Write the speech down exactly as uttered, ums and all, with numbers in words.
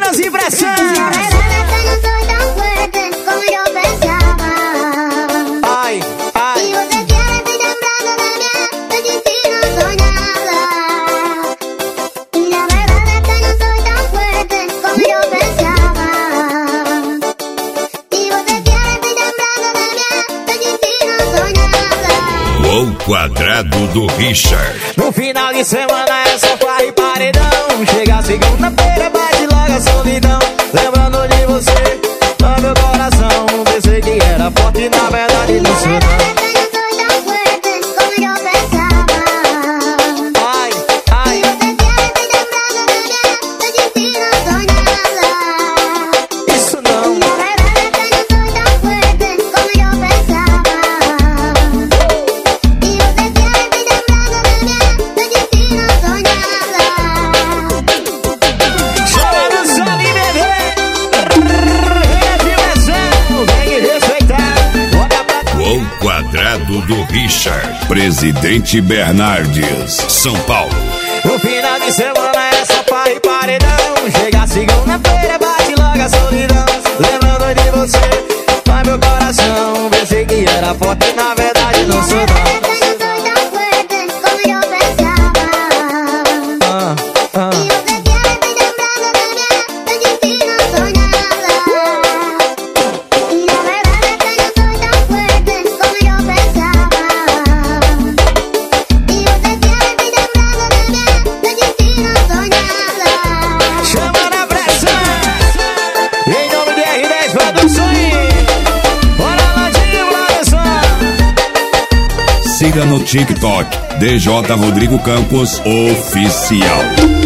Manas e pressão. Ai, ai. E você quer se lembrando da minha, eu disse não sou nada. E na verdade é que eu não sou tão forte como eu pensava. E você quer se lembrando da minha, eu disse não sou nada. O quadrado do Richard. No final de semana é só farra e paredão. Chega segunda-feira, bate logo a solidão. Lembrando de você, no meu coração. Pensei que era forte, na verdade não sou não. Ai, ai. Isso não. O quadrado do Richard. Presidente Bernardes, São Paulo. No final de semana é só farra e paredão. Chega segunda-feira, bate logo a solidão. Lembrando de você, vai meu coração. Pensei que era forte, na verdade não sou não. Ah, ah. Siga no TikTok, D J Rodrigo Campos Oficial.